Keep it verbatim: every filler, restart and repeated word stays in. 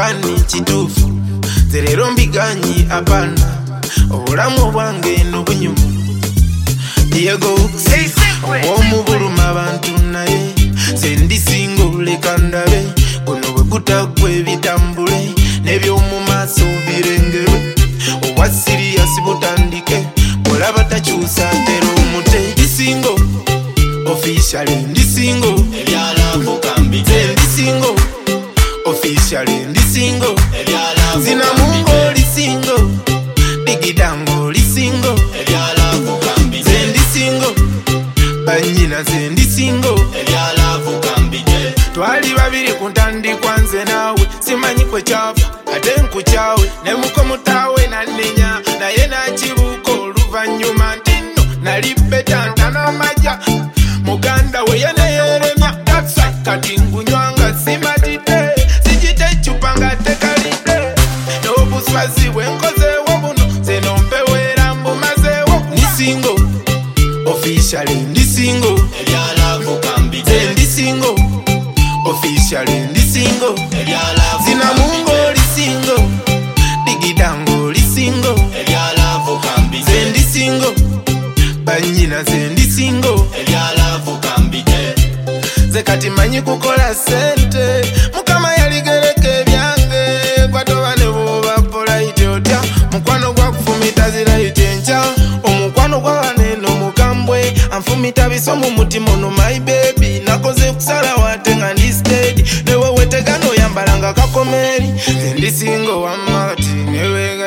nkani kituufu zerero mbiganyi apana obulamu bwange n'obunyumu Diego omubuluma abantu naye sendisingo leka ndabe guno bwe gutagwe bitambule n'ebyomu maaso birengerwe obwa siriyasi butandike olaba takyusa tero omute ndisingo officially ndisingo ebyalavu kambite ndisingo officially ndisingo zina mungo lisingo digidango lisingo ebyalavu kambite ndisingo banyina ze ndisingo ebyalavu kambite twali babiri kuntandikwa nze naawe simanyi kwe kyava ate nkukyawe ne mukomutawe nannenya naye nakibuuka oluvannyuma nti nno nali betanta n'amajja muganda we yaneyeremya tatsa kati ngunywanga simatidde sigite ecupa nga tekalidde n'obuswazi bwe nkozeewo buno ze nompeweera mbumazeewo ndisingo officially ndisingo ebyalavu kambite ndisingo officially ndisingo ebyalavu zina mungo lisingo digidango lisingo ebyalavu kambite ndisingo banyina ze ndisingo ebyalavu kambite ze kati manyi kukola sente mukama yaligereka ebyange kwatoba ne bwoba polite otya mukwano gwa kufumita zirayite enkya omukwano gwa waneno mukambwe anfumita biso mu mutima ono my baby nakoze kusala wate nga ndi steady newe wetegano yambalanga kakomeri ze ndisingo wamati newe